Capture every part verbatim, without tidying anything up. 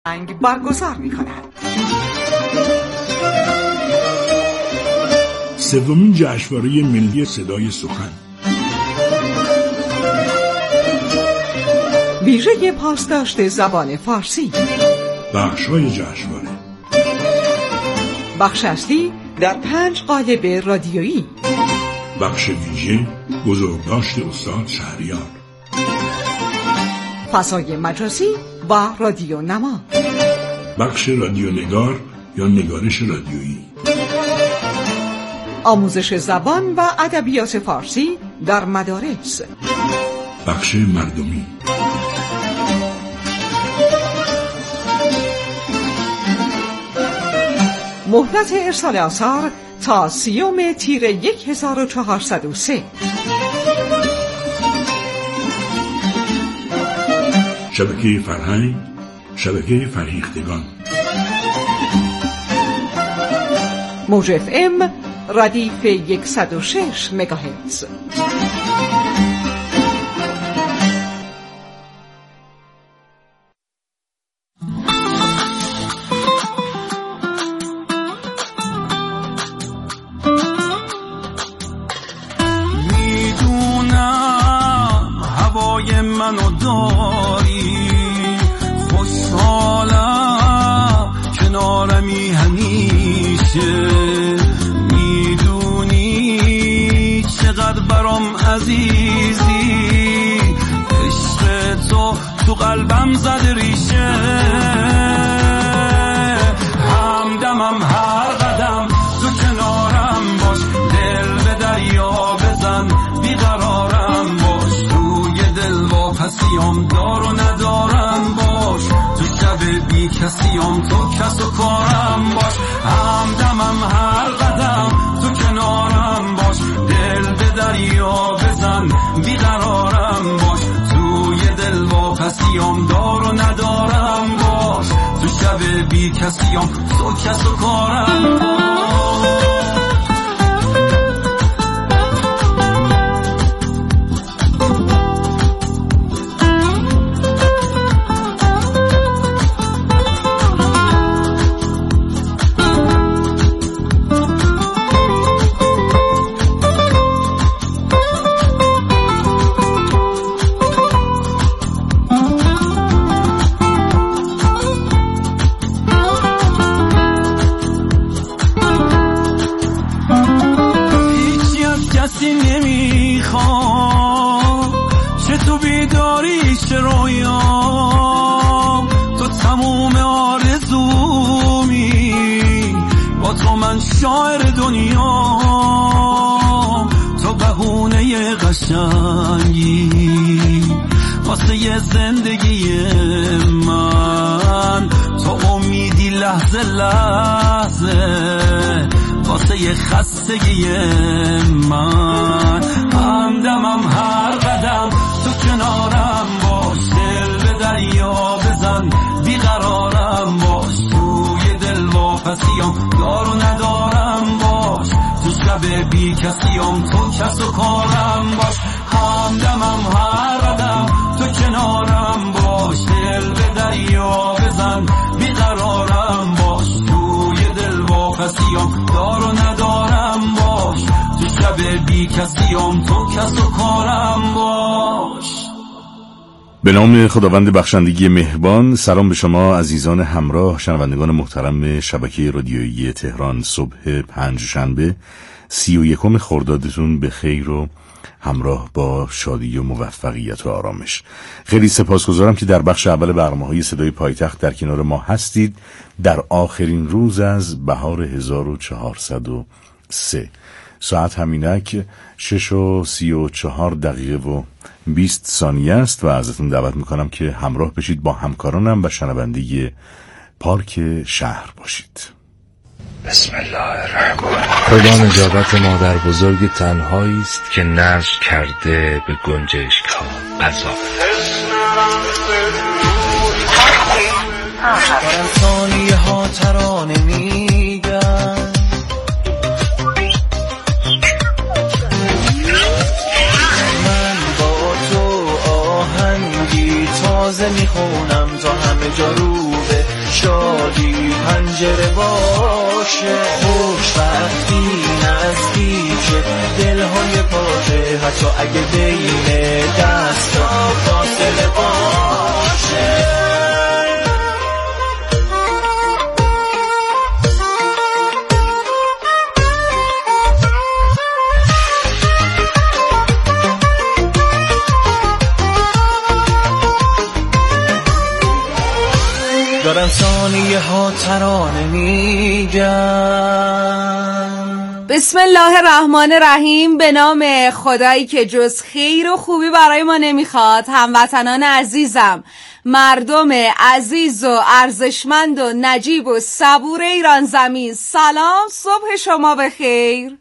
انگ برگزار می کند. سومین جشنواره ملی صدای سخن، ویژه پاسداشت زبان فارسی، بخش‌های جشنواره، بخش اصلی در پنج قالب رادیویی، بخش ویژه بزرگداشت استاد شهریار، فضای مجازی و رادیو نما، بخش رادیو نگار یا نگارش رادیویی، آموزش زبان و ادبیات فارسی در مدارس، بخش مردمی، مهلت ارسال آثار تا سیوم تیر یک هزار و چهارصد و سه. شبکه فرهنگ، شبکه فرهیختگان، موج اف ام ردیف صد و شش مگاهرتز. میدونم هوای منو داری، خوشحالم کنارمی همیشه، میدونی چقدر برام عزیزی، عشق تو تو قلبم زده ریشه، همدمم هر قدم تو کنارم باش، دل به دریا بزن بیقرارم باش، توی دل واپسیام دار و ندارم باش، تو شب بی کسیام تو کس و کارم باش، همدمم هر قدم تو کنارم باش، دل به دریا بزن بیقرارم باش، توی دل واپسیام دار و ندارم باش، تو شب بی کسیام تو کس و کارم باش. شاعر دنیا تو بهونه قشنگی واسه یه زندگی من، تو امیدی لحظه لحظه واسه یه خستگی من، همدمم هر قدم تو کنارم باش، دل به دریا بزن بیقرارم باش، توی دل واپسیام دار و ندارم باش، تو شب بی کسیام تو کس و کارم باش، همدمم هر قدم تو کنارم باش، دل به دریا بزن بیقرارم باش، توی دل واپسیام دار و ندارم باش، تو شب بی کسیام تو کس و کارم باش. به نام خداوند بخشندگی مهربان. سلام به شما عزیزان همراه شنوندگان محترم شبکه رادیویی تهران. صبح پنجشنبه سی و یکم خردادتون به خیر و همراه با شادی و موفقیت و آرامش. خیلی سپاسگزارم که در بخش اول برنامه‌های صدای پایتخت در کنار ما هستید در آخرین روز از بهار هزار و چهارصد و سه. ساعت همینک شش و سی و چهار دقیقه و بیست ثانیه است و ازتون دعوت میکنم که همراه بشید با همکارانم و شنونده پارک شهر باشید. بسم الله الرحمن الرحیم. خدا نجابت مادر بزرگ تنهایی است که نذر کرده به گنجشک‌ها غذا. دارم ثانیه ها ترانه میگن، من با تو آهنگی تازه میخونم تا همه جا رو به پنجره باشه، خوشبختی نزدیکه دلهای پاشه، حتی اگه بین دستا فاصله باشه. دارم ثانیه ها ترانه میگم. بسم الله الرحمن الرحیم. به نام خدایی که جز خیر و خوبی برای ما نمیخواد. هموطنان عزیزم، مردم عزیز و ارزشمند و نجیب و صبور ایران زمین، سلام، صبح شما بخیر.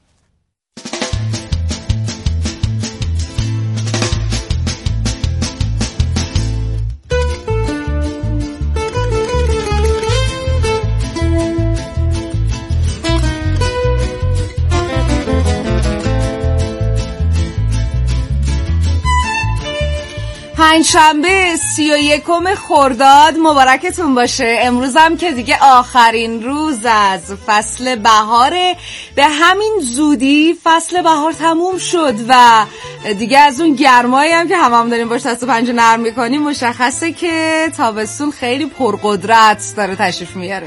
پنجشنبه سی و یکم خرداد مبارکتون باشه. امروز هم که دیگه آخرین روز از فصل بهاره. به همین زودی فصل بهار تموم شد و دیگه از اون گرمایی هم که همه هم داریم باش دست و پنجه نرم میکنیم مشخصه که تابستون خیلی پرقدرت داره تشریف میاره.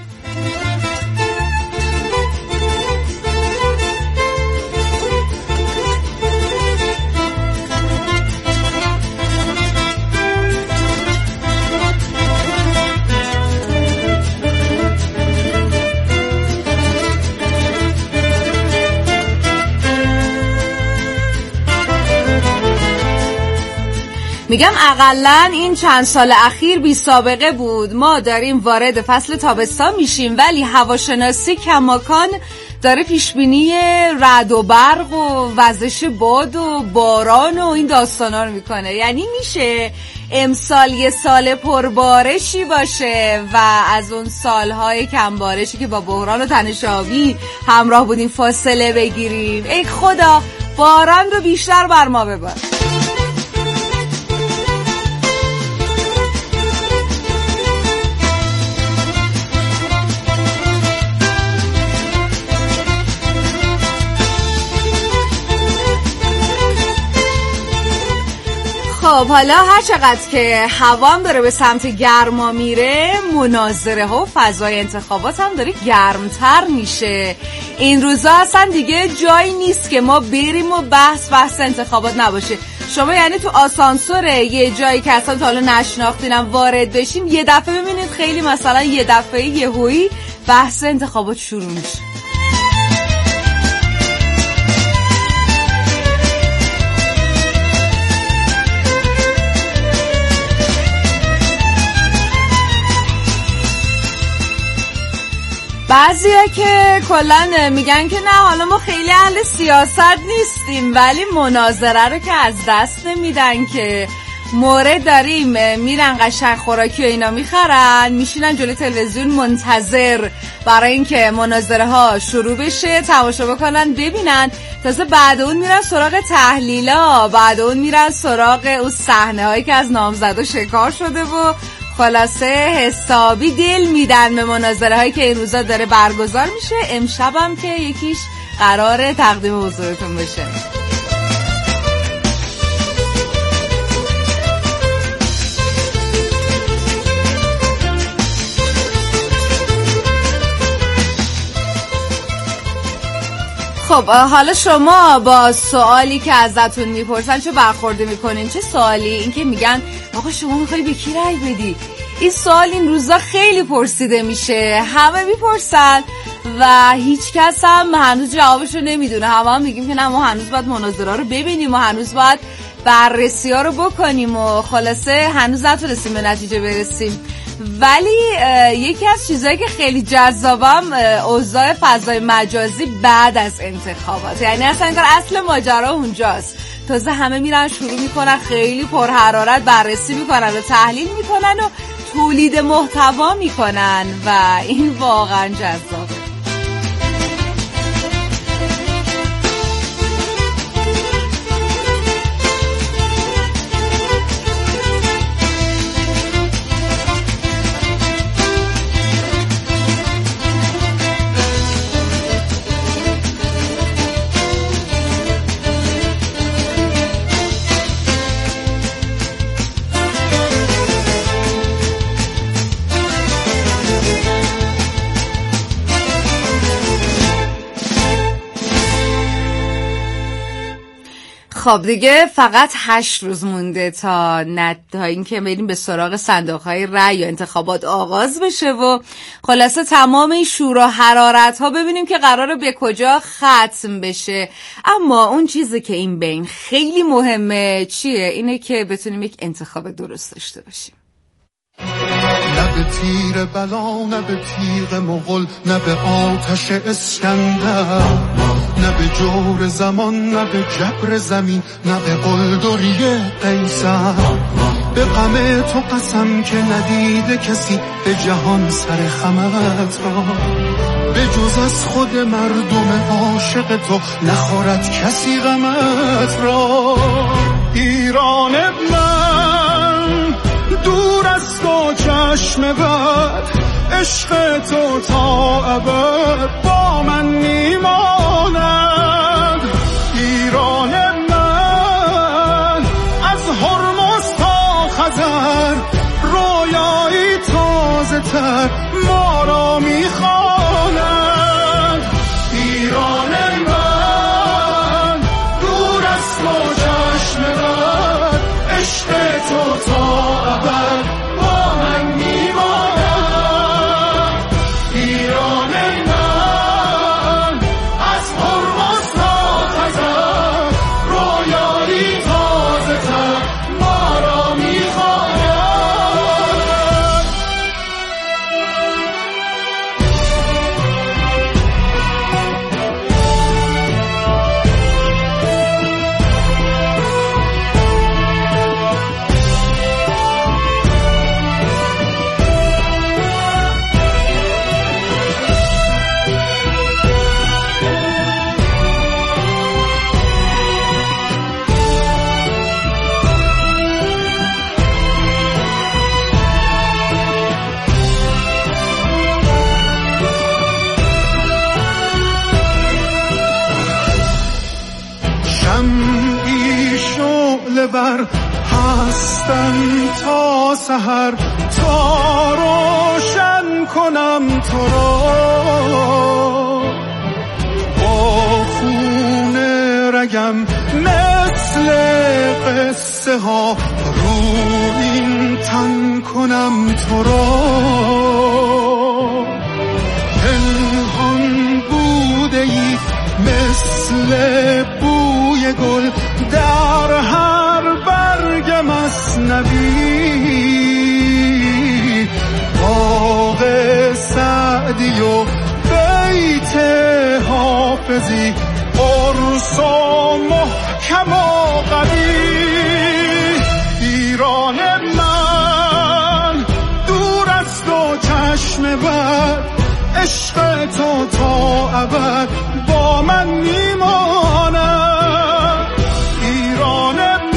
میگم اقلن این چند سال اخیر بی سابقه بود. ما داریم وارد فصل تابستان میشیم ولی هواشناسی کماکان داره پیشبینی رعد و برق و وزش باد و باران و این داستانا رو میکنه. یعنی میشه امسال یه سال پربارشی باشه و از اون سالهای کمبارشی که با بحران و تنش آبی همراه بودیم فاصله بگیریم. ای خدا باران رو بیشتر بر ما ببار. خب حالا هر چقدر که هوام داره به سمت گرما میره، مناظره ها و فضای انتخابات هم داره گرمتر میشه. این روزا اصلا دیگه جایی نیست که ما بریم و بحث بحث انتخابات نباشه. شما یعنی تو آسانسور یه جایی که اصلا تا حالا نشناختینم وارد بشیم یه دفعه ببینید خیلی مثلا یه دفعه یهویی بحث انتخابات شروع میشه. بعضیا که کلن میگن که نه حالا ما خیلی اهل سیاست نیستیم ولی مناظره رو که از دست نمیدن که مورد داریم میرن قشنگ خوراکی و اینا میخرن میشینن جلوی تلویزیون منتظر برای اینکه مناظره ها شروع بشه تماشا بکنن ببینن. تازه بعد اون میرن سراغ تحلیلا، بعد اون میرن سراغ اون صحنه هایی که از نامزدا شکار شده و خلاصه حسابی دل میدن به مناظره هایی که این روزا داره برگزار میشه. امشب هم که یکیش قراره تقدیم حضورتون بشه. خب حالا شما با سوالی که ازتون میپرسن چه برخورده میکنین؟ چه سوالی؟ این که میگن آقا شما میخوایی به کی رأی بدی؟ این سوال این روزا خیلی پرسیده میشه، همه میپرسن و هیچ کس هم هنوز جوابشو نمیدونه. همه هم میگیم که نه ما هنوز باید مناظره رو ببینیم و هنوز باید بررسی ها رو بکنیم و خلاصه هنوز نتونستیم به نتیجه برسیم. ولی یکی از چیزایی که خیلی جذابم اوضاع فضای مجازی بعد از انتخابات، یعنی اصلا انگار اصل ماجرا اونجاست. تازه همه میرن شروع میکنن خیلی پرحرارت بررسی میکنن و تحلیل میکنن و تولید محتوا میکنن و این واقعا جذابه. خب دیگه فقط هشت روز مونده تا نت تا اینکه بریم به سراغ صندوق‌های رأی یا انتخابات آغاز بشه و خلاصه تمام این شور و حرارت ها ببینیم که قراره به کجا ختم بشه. اما اون چیزی که این بین خیلی مهمه چیه؟ اینه که بتونیم یک انتخاب درست داشته باشیم. نه به تیر بلا، نه به تیغ مغل، نه به آتش اسکندر، نه به جور زمان، نه به جبر زمین، نه به قلدری قیصر. به غم تو قسم که ندیده کسی به جهان سر خمت را، به جز از خود مردم عاشق تو نخورد کسی غمت را. ایران من دور از تو چشم بد، عشق تو تا ابد با من میماند. ایران من از هرمز تا خزر، رویایی تازه تر ما را میخواند. ایران من دور از تو چشم بد، عشق تو تا ابد با من میماند. ایران من از هرمز تا خزر، رویایی تازه تر ما را میخواند. شمعی شعله بر هستم تا سحر، تا روشن کنم تو را. با خون رگم مثل قصه ها رویین تن کنم تو را. پنهان بوده ای مثل بوی گل در هر برگ مثنوی. باغ سعدی و بیت حافظی، قرص و محکم و قوی. ایران من دور از تو چشم بد، عشق تو تا ابد با من میماند. ایران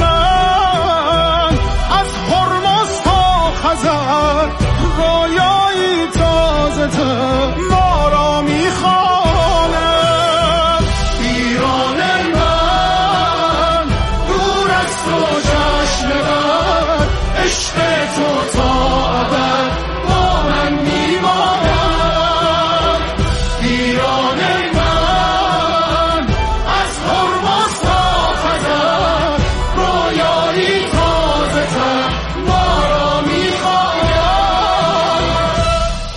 من از هرمز تا خزر، رویایی تازه تر ما را میخواند. ایران من دور از تو چشم بد، عشق تو تا ابد با من میماند. ایران من از هرمز تا خزر، رویایی تازه تر ما را میخواند.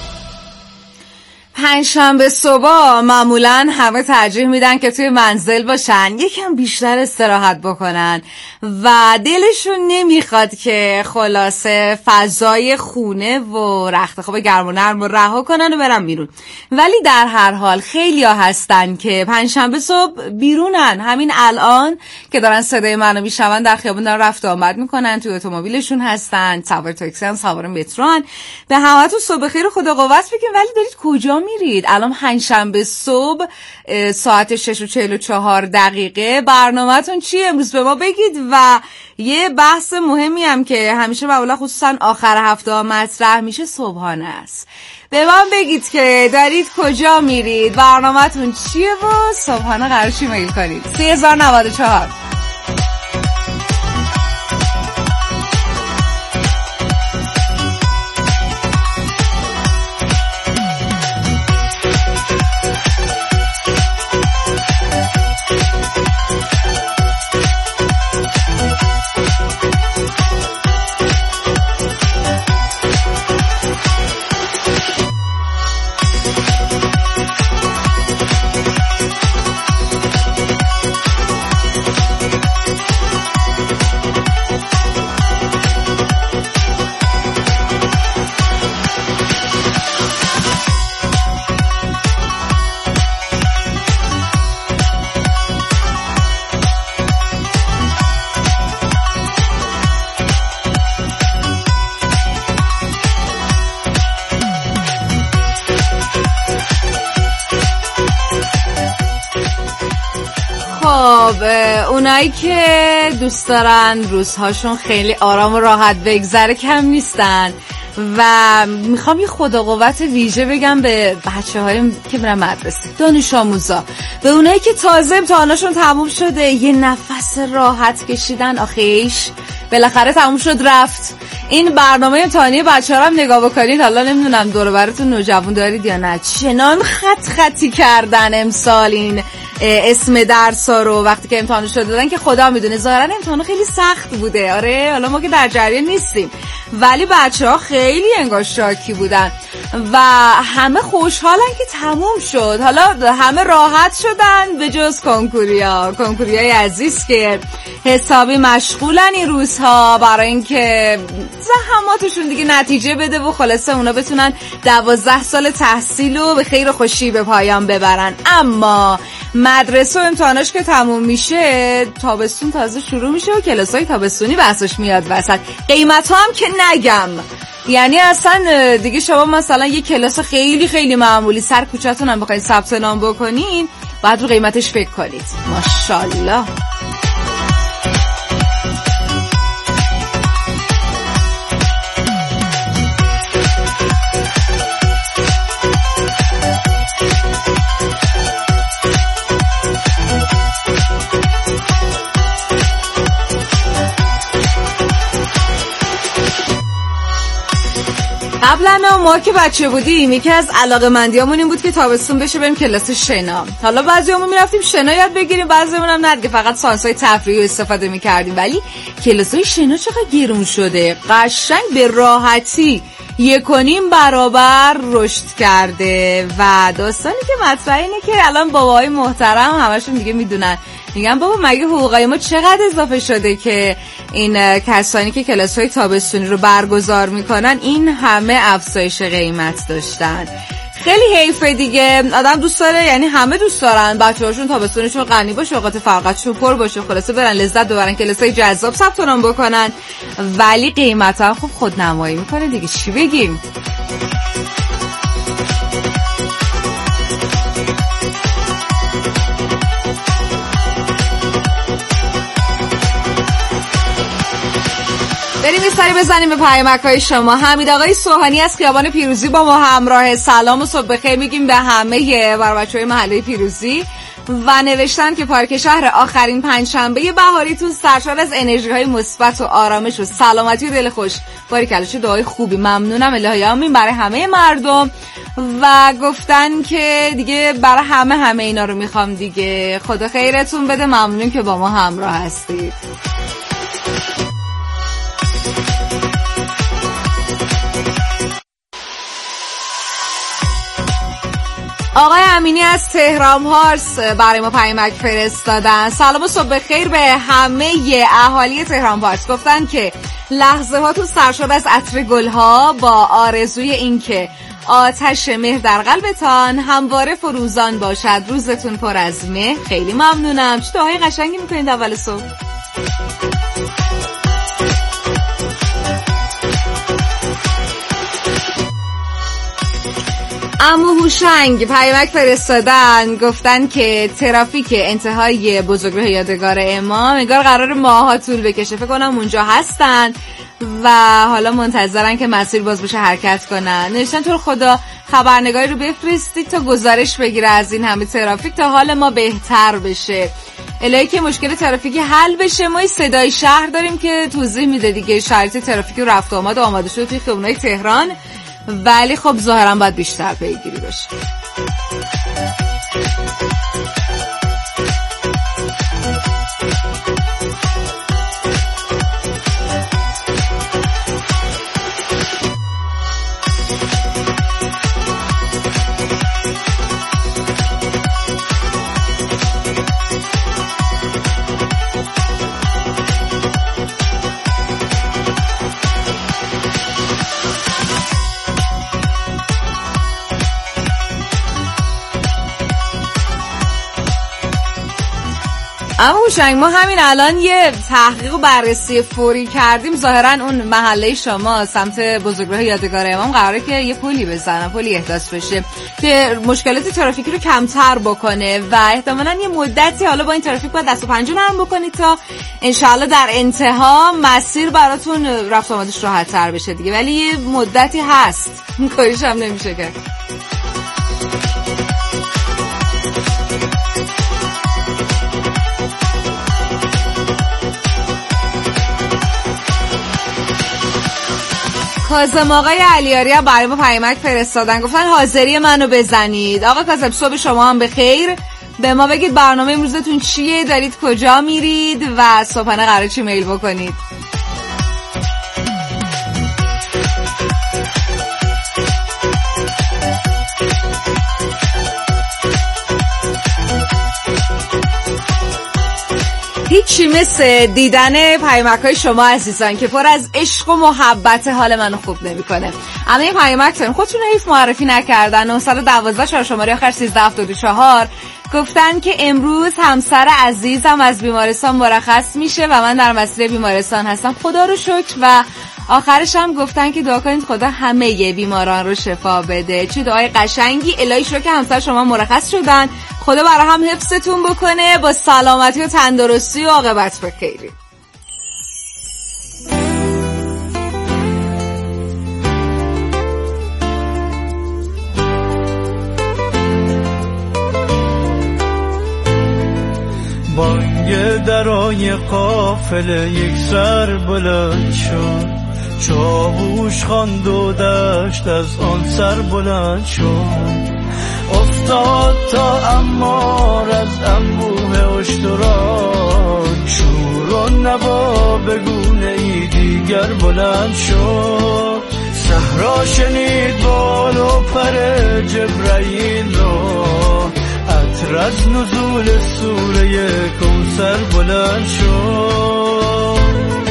پنجشنبه صبح معمولا همه ترجیح میدن که توی منزل باشن، یکم بیشتر استراحت بکنن و دلشون نمیخواد که خلاصه فضای خونه و رخت خواب گرم و نرم رو رها کنن و برن بیرون. ولی در هر حال خیلی ها هستن که پنجشنبه صبح بیرونن. همین الان که دارن صدای منو میشنون در خیابون دارن رفت آمد میکنن، توی اتومبیلشون هستن، سوار تاکسی ان، سوار مترو. به همتون صبح خیر و خدا قوت بگیم. ولی دارید کجا میرید؟ الان پنجشنبه صبح ساعت شش و چهل و چهار دقیقه. برنامه‌تون چیه امروز به ما بگید. و یه بحث مهمی هم که همیشه معمولا خصوصا آخر هفته ها مطرح میشه صبحانه است. به من بگید که دارید کجا میرید، برنامه‌تون چیه و صبحانه قرار چی میل کنید. سه هزار و نود و چهار خب اونایی که دوست دارن روزهاشون خیلی آرام و راحت بگذره کم نیستن و میخوام یه خدا قوت ویژه بگم به بچه هایی که میرن مدرسه، دانش آموزا، به اونایی که تازه امتحاناشون تموم شده یه نفس راحت کشیدن، آخیش بالاخره تموم شد رفت. این برنامه امتحانی بچه ها رو هم نگاه بکنید، حالا نمیدونم دور و براتون نوجوان دارید یا نه، چنان خط خطی کردن امسال این اسم درس ها رو وقتی که امتحانش رو دادن که خدا میدونه. ظاهرا امتحان خیلی سخت بوده، آره حالا ما که در جریان نیستیم، ولی بچه ها خیلی انگار شاکی بودن و همه خوشحالن که تموم شد. حالا همه راحت شدن به جز کنکوریا، کنکوریای عزیز که حسابی مشغولن این روزها برای اینکه زحماتشون دیگه نتیجه بده و خلاصه اونا بتونن دوازده سال تحصیل رو به خیر و خوشی به پایان ببرن. اما مدرسه و امتحاناش که تموم میشه، تابستون تازه شروع میشه و کلاسای تابستونی بحثش میاد وسط. قیمت ها هم که نگم، یعنی اصلا دیگه شما مثلا یه کلاس خیلی خیلی معمولی سر کوچه‌تون هم بخواید ثبت نام بکنین بعد رو قیمتش فکر کنید. ماشاءالله. قبلا ما که بچه بودیم یکی از علاقه‌مندیامون این بود که تابستون بشه بریم کلاس شنا. حالا بعضیامون میرفتیم شنا یاد بگیریم، بعضیامون هم نه دیگه، فقط سانس‌های تفریحی استفاده می‌کردیم. ولی کلاسای شنا چقدر گرون شده، قشنگ به راحتی یک و نیم برابر رشد کرده و داستانی که مطرح اینه که الان باباهای محترم همشون دیگه میدونن، میگن بابا مگه حقوقای ما چقدر اضافه شده که این کسانی که کلاس‌های تابستونی رو برگزار میکنن این همه افزایش قیمت داشتن. خیلی حیفه دیگه، آدم دوست داره، یعنی همه دوست دارن بچه‌هاشون تابستونشون غنی باشه، اوقات فراغتشون پر باشه، خلاصه برن لذت ببرن، کلاسای جذاب ثبت نام بکنن، ولی قیمتا خب خودنمایی میکنه دیگه، چی بگیم. بریم یه سری بزنیم به پیامک‌های شما. حمید آقای سوهانی از خیابان پیروزی با ما همراه. سلام و صبح بخیر میگیم به همه بچه‌های محله پیروزی و نوشتن که پارک شهر آخرین پنجشنبه بهاریتون سرشار از انرژی‌های مثبت و آرامش و سلامتی و دل خوش. باریکلا، چه دعای خوبی، ممنونم الهی آمین برای همه مردم. و گفتن که دیگه برای همه همه اینا رو میخوام دیگه، خدا خیرتون بده، ممنونیم که با ما همراه هستید. آقای امینی از تهران پارس برای ما پیامک فرستادن. سلام و صبح بخیر به همه اهالی تهران پارس. گفتن که لحظه هاتون سرشار از عطر گلها با آرزوی این که آتش مهر در قلبتان همواره فروزان باشد، روزتون پر از مهر. خیلی ممنونم، چه دعای قشنگی میکنید اول صبح. عمو هوشنگ پیامک فرستادن، گفتن که ترافیک انتهای بزرگراه یادگار امام انگار قرار ماها طول بکشه، فکر کنم اونجا هستن و حالا منتظرن که مسیر باز بشه حرکت کنن. نوشتن تو خدا خبرنگاری رو بفرستید تا گزارش بگیره از این همه ترافیک تا حال ما بهتر بشه، الهی که مشکل ترافیکی حل بشه. ما صدای شهر داریم که توضیح میده دیگه شرایط ترافیکی و رفت و آمد و آماده شده توی خیابونای تهران، ولی خب ظاهرا باید بیشتر پیگیری بشه. اما هوشنگ ما همین الان یه تحقیق و بررسی فوری کردیم، ظاهرا اون محله شما سمت بزرگراه یادگار امام قراره که یه پلی بزنن، پلی احداث بشه که مشکلات ترافیکی رو کمتر بکنه و احتمالاً یه مدتی حالا با این ترافیک باید دست و پنجه نرم بکنید تا انشالله در انتها مسیر براتون رفت آمدش راحت تر بشه دیگه، ولی یه مدتی هست کاریش هم نمیشه کرد. کاظم آقای علیاری هم برای ما پیامک فرستادن، گفتن حاضری منو بزنید. آقا کاظم صبح شما هم بخیر، به ما بگید برنامه امروزتون چیه، دارید کجا میرید و صبحانه قراره چی میل بکنید. هیچی مثل دیدن پیامک‌های شما عزیزان که پر از عشق و محبت حال منو خوب نمی‌کنه. اما این پیامک تون خودتون حیف معرفی نکردن. نه یک دو چهار شماره آخر سیزده هفتاد و چهار گفتن که امروز همسر عزیزم از بیمارستان مرخص میشه و من در مسیر بیمارستان هستم، خدا رو شکر. و آخرش هم گفتن که دعا کنید خدا همه بیماران رو شفا بده. چه دعای قشنگی. الهی شکر که همسر شما مرخص شدن، خدا برای هم حفظتون بکنه با سلامتی و تندرستی و عاقبت بخیری. بانگ درای قافله یک سر بلند شد، چاووش خواند و دشت از آن سر بلند شد. افتاد تا عمار از انبوه اشتراک، شور و نوا به گونه ای دیگر بلند شد. صحرا شنید بال و پر جبرائیل را، عطر از نزول سوره کوثر بلند شد.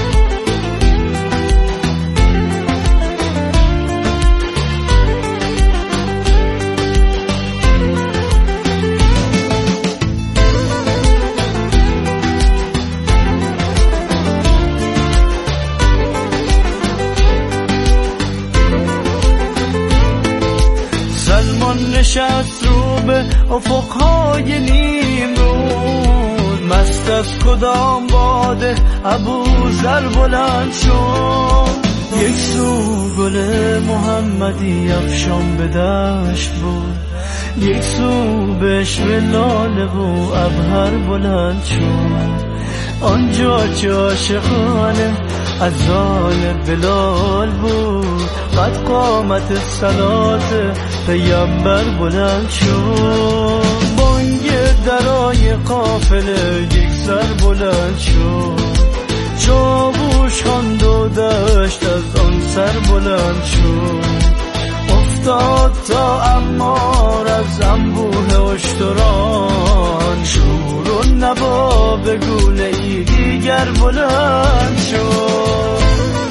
نشست رو به افقهای نیم رود، مست از کدام باده ابوذر بلند شد. یک سو گل محمدی افشان به دشت بود، یک سو بشر لاله و عبهر بلند شد. آنجا چه عاشقانه اذان بلال بود، قد قامت صلات پیامبر بلند شد. بانگ درای قافله یک سر بلند شد، چاووش خواند و دشت از آن سر بلند شد. افتاد تا عمار از انبوه اشتران، شور و نوا به گونه ای دیگر بلند شد.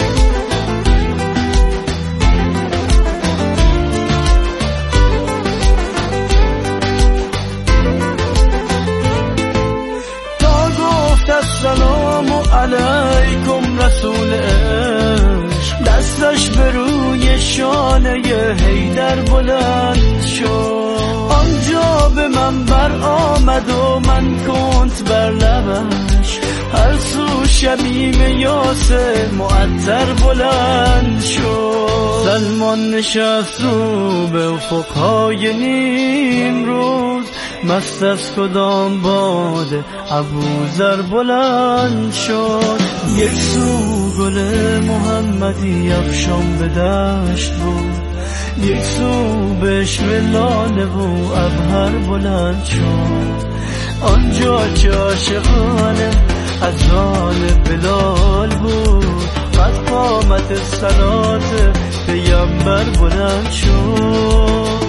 تا گفت السلام علیکم رسول عشق، دستش به روی شانه حیدر بلند شد. آنجا به من بر آمد و من کنت بر لبش، هر سو شمیم یاسر معطر بلند شد. سلمان نشست رو به افقهای نیم روز، مست از کدام باده ابوذر بلند شد. یک سو گل محمدی افشان به دشت بود، یک سو بشر لاله و عبهر بلند شد. آنجا چه عاشقانه اذان بلال بود، قد قامت صلات پیامبر بلند شد.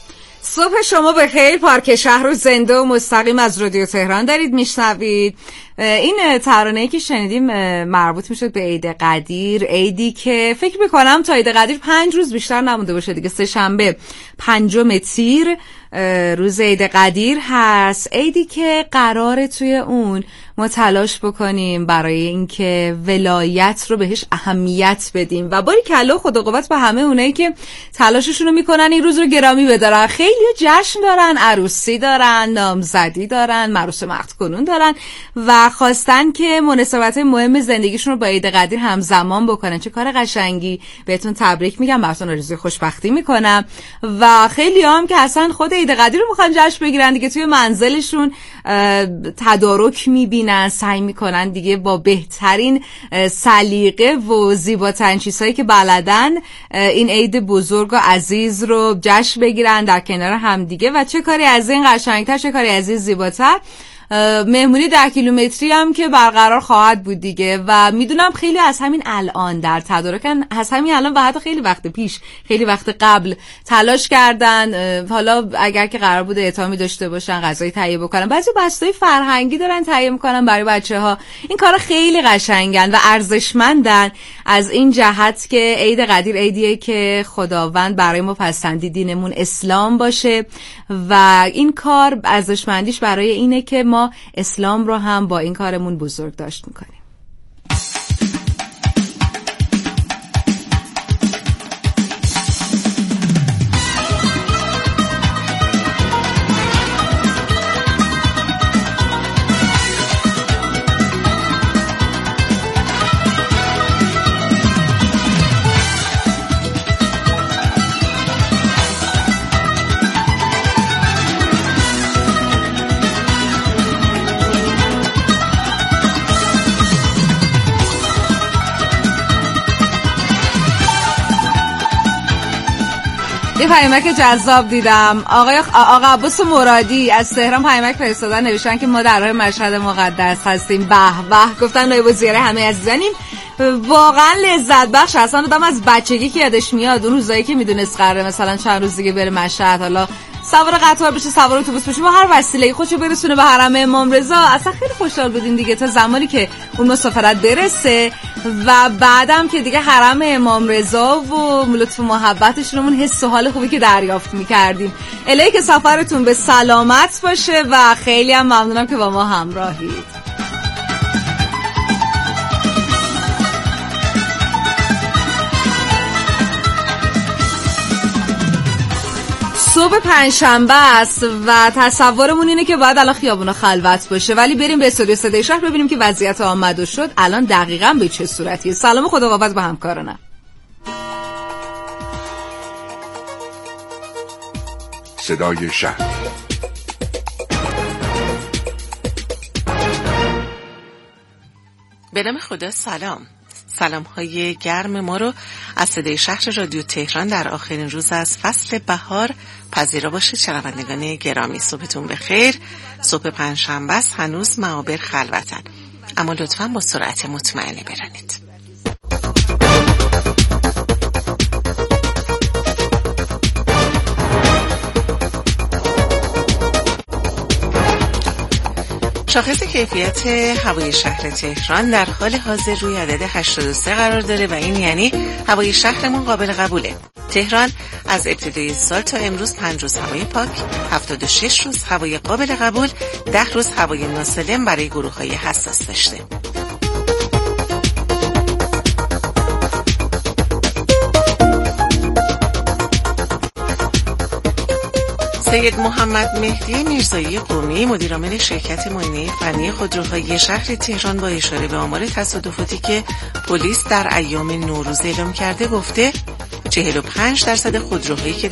صبح شما بخیر. پارک شهر رو زنده و مستقیم از رادیو تهران دارید میشنوید این ترانه‌ای که شنیدیم مربوط میشد به عید قدیر، عیدی که فکر میکنم تا عید قدیر پنج روز بیشتر نمونده باشه دیگه. سه شنبه پنجم تیر روز عید قدیر هست، عیدی که قراره توی اون ما تلاش بکنیم برای اینکه ولایت رو بهش اهمیت بدیم و باری کلا خدا قوت به همه اونایی که تلاششون رو میکنن این روز رو گرامی بدارن. خیلی جشن دارن، عروسی دارن، نامزدی دارن، مراسم عقد کنون دارن و خواستن که مناسبت مهم زندگیشون رو با عید قدیر همزمان بکنن. چه کار قشنگی، بهتون تبریک میگم، براتون آرزوی خوشبختی میکنم. و خیلی هم که اصلا خود عید قدیر رو میخوان جشن بگیرن دیگه، توی منزلشون تدارک میبینن، سعی میکنن دیگه با بهترین سلیقه و زیباترین چیزهایی که بلدن این عید بزرگ و عزیز رو جشن بگیرن در کنار هم دیگه. و چه کاری از این قشنگتر، چه کاری از این زیباتر. مهمونی ده کیلومتری هم که برقرار خواهد بود دیگه و میدونم خیلی از همین الان در تدارکن، از همین الان و حتی خیلی وقت پیش، خیلی وقت قبل تلاش کردن. حالا اگر که قرار بوده اعطامی داشته باشن، غذای تهیه بکنن، بعضی بسته‌های فرهنگی دارن تهیه میکنن برای بچه‌ها. این کارا خیلی قشنگن و ارزشمندن از این جهت که عید قدیر عیدیه که خداوند برای ما پسندید دینمون اسلام باشه و این کار ارزشمندیش برای اینه که ما اسلام رو هم با این کارمون بزرگ داشت میکنیم. یه پیامک جذاب دیدم. آقای آقا عباس مرادی از تهران پیامک فرستادن، نوشتن که ما در راه مشهد مقدس هستیم. به به، گفتن نایب الوزیر همه عزیزانیم. واقعا لذت بخش، اصلا آدم از بچگی که یادش میاد اون روزایی که میدونست قراره مثلا چند روز دیگه بره مشهد، حالا سوار قطار بشه، سوار اتوبوس بشه، با هر وسیله‌ای خودشو برسونه به حرم امام رضا. اصلا خیلی خوشحال بودیم دیگه تا زمانی که اون مسافرت برسه و بعدم که دیگه حرم امام رضا و لطف و محبتشون، اون حس و حال خوبی که دریافت می‌کردیم. الهی که سفرتون به سلامت باشه و خیلی هم ممنونم که با ما همراهید. صبح پنجشنبه است و تصورمون اینه که باید الان خیابونا خلوت باشه، ولی بریم به استودیو صدای شهر ببینیم که وضعیت آمد و شد الان دقیقاً به چه صورتیه. سلام خدا قوت به همکارانم. صدای شهر. به نام خدا. سلام. سلام های گرم ما رو از صدای شهر رادیو تهران در آخرین روز از فصل بهار پذیرا باشید. شنوندگان گرامی، صبحتون بخیر. صبح پنجشنبه است، هنوز معابر خلوتن، اما لطفاً با سرعت مطمئنی برانید. شاخص کیفیت هوای شهر تهران در حال حاضر روی عدد هشتاد و سه قرار داره و این یعنی هوای شهرمون قابل قبوله. تهران از ابتدای سال تا امروز پنج روز هوای پاک، هفتاد و شش روز هوای قابل قبول، ده روز هوای ناسالم برای گروه‌های حساس داشته. سید محمد مهدی میرزایی قمی، مدیرعامل شرکت معاینه فنی خودروهای شهر تهران، با اشاره به آمار تصادفاتی که پلیس در ایام نوروز اعلام کرده گفته چهل و پنج درصد خودروهایی که